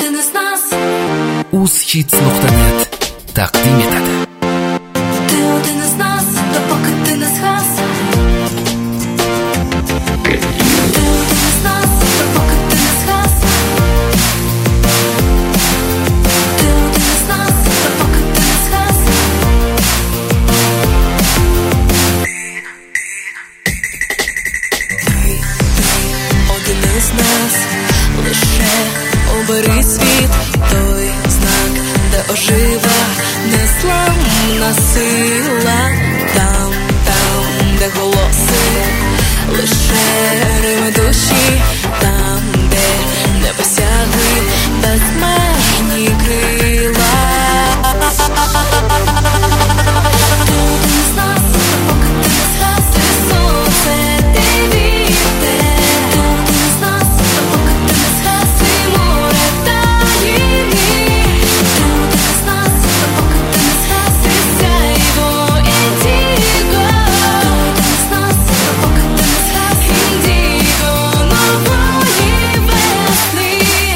один із нас. uz-hits.net taqdim etadi. Ти один із нас, допоки ти не згас. Ти один із нас, допоки ти не згас. Ти один із нас, допоки ти не згас. Один із нас, лише обери світ, той знак, де ожива незламна сила. Там, де голоси, лише рими душі, там, де небосяги безмежні крила. Ти один із нас, допоки ти не згас. Ти сонце, ти вітер. Ти один із нас, допоки ти не згас. Ти море та гірні. Ти один із нас, допоки ти не згас. Ти сяйво індіго. Ти один із нас, допоки ти не згас. Індіго нової весни.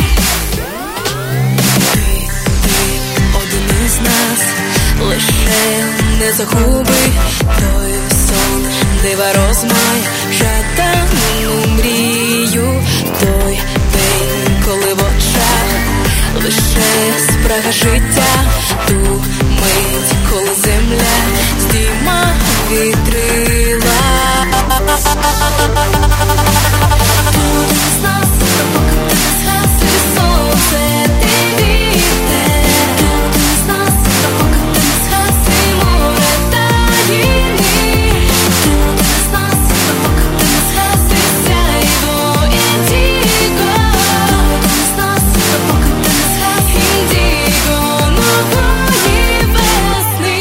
Ти один із нас, лише не загуби той сон, дива розмай, жадану мрію. Той день, коли в очах лише спрага життя, ту мить, коли земля здійма вітрила. Ти один із нас, допоки ти не згас. Ти сонце, ти вітер. Ти один із нас, допоки ти не згас. Ти море та гірні. Ти один із нас, допоки ти не згас. Ти сяйво індіго. Ти один із нас, допоки ти не згас. Індіго нової весни.